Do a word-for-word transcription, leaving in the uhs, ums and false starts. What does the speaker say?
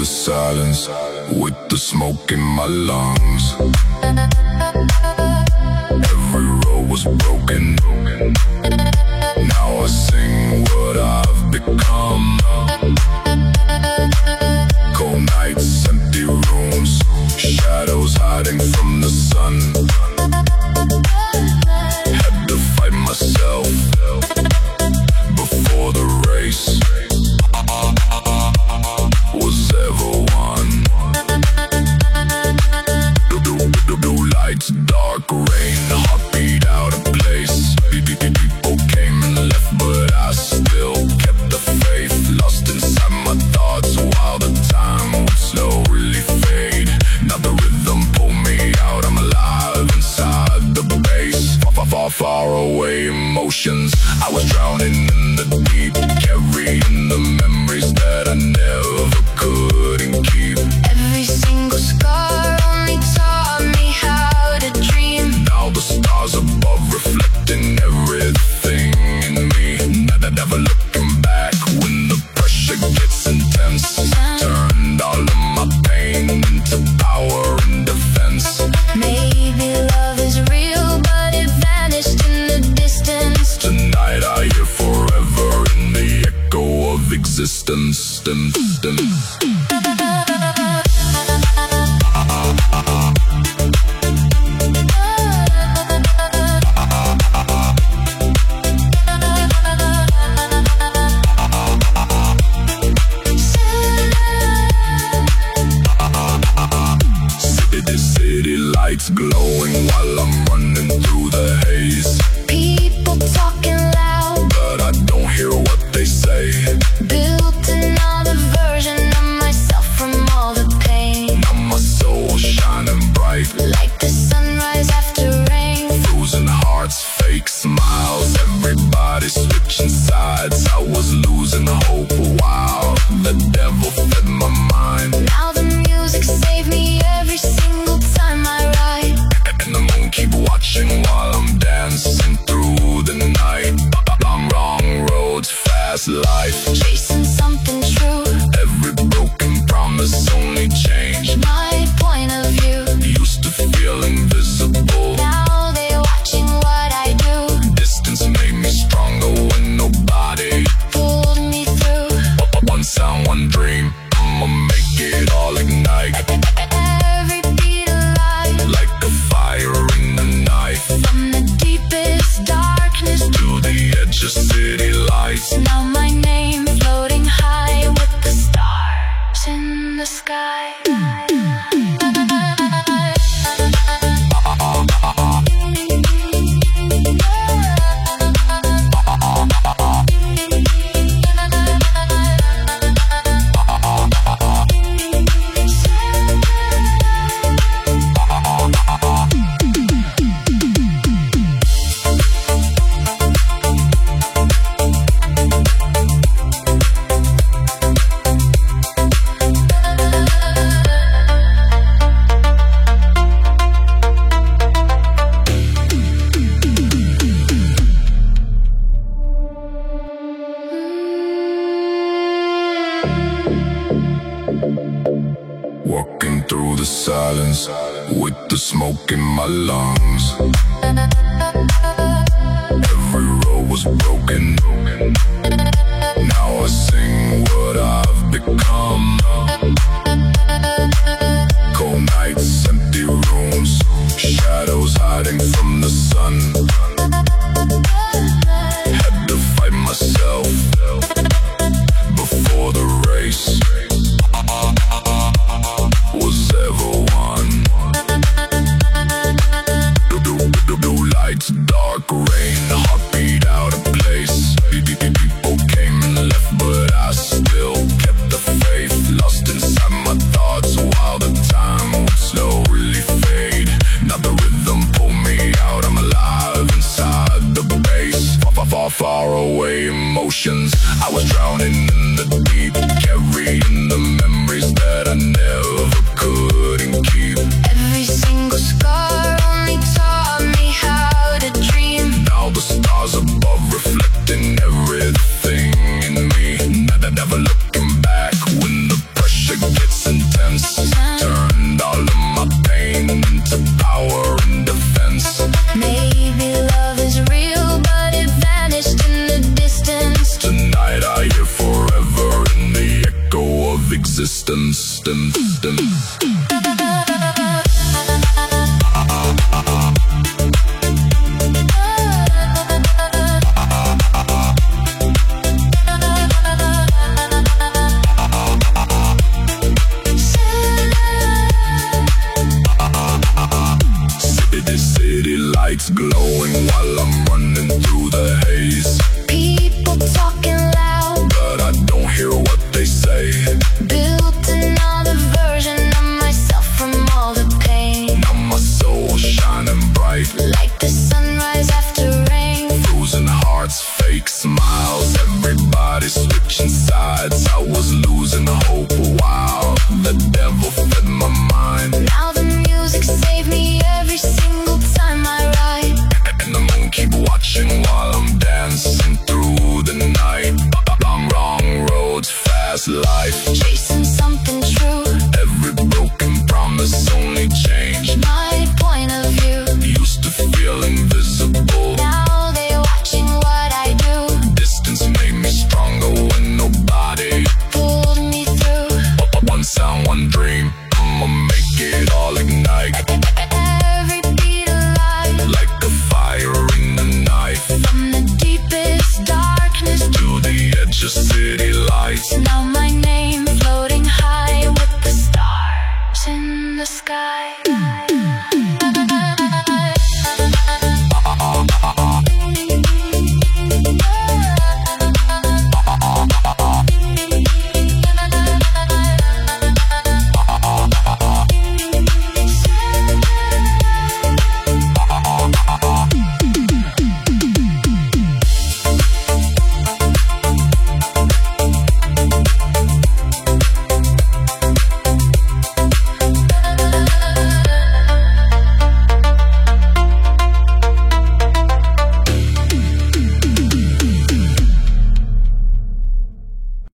the silence with the smoke in my lungs. Every road was broken. Now I sing what I've become. Cold nights, empty rooms, shadows hiding from the sun. Had to fight myself before the race was ever won. Blue lights, dark rain, heartbeat out of place. People came and left, but I still kept the faith. Lost inside my thoughts while the time would slowly fade. Now the rhythm pulled me out, I'm alive inside the bass. Far, far, far away emotions, I was drowning in the deep, carrying the memories that I never couldn't keep. Every single scar only taught me how to dream. Now the stars above reflecting everything in me. Never, never looking back when the pressure gets intense. Turned all of my pain into power and defense. Maybe love is real, but it vanished in the distance. Tonight I hear forever in the echo of existence. Dun, dun. City lights glowing while I'm running through the haze. People talking loud, but I don't hear what they say. built another version of myself from all the pain. Now my soul shining bright, Like the sunrise after rain. losing hearts, fake smiles. Everybody switching sides. I was losing hope. Wow, the devil fed my mind. Now the music saved me every single time I ride. And the moon keep watching while I'm dancing through the night. Long, wrong roads, fast life, Chasing something true, every broken promise only changed. my point of view. Used to feel invisible, Now they're watching what I do. distance made me stronger when nobody. Pulled me through. One sound, one dream, I'ma make it all ignite. Every beat alive. Like a fire in the night, From the deepest darkness to the edge of city lights. now my name floating high with the stars in the sky. Walking through the silence with the smoke in my lungs. Every road was broken. Now I sing what I've become. Cold nights, empty rooms, shadows hiding from the sun. Had to fight myself before the race was ever won. Blue lights, dark rain, heartbeat out of place. People came and left, but I still kept the faith. Lost inside my thoughts while the time would slowly fade. Now the rhythm pulled me out, I'm alive inside the bass. Far, far, far, far away emotions, I was drowning in the deep, carrying the memories that I never couldn't keep. Every single scar only taught me how to dream. Now the resistance. Dun, dun. City lights glowing while I'm running through the haze. People talking loud, but I don't hear what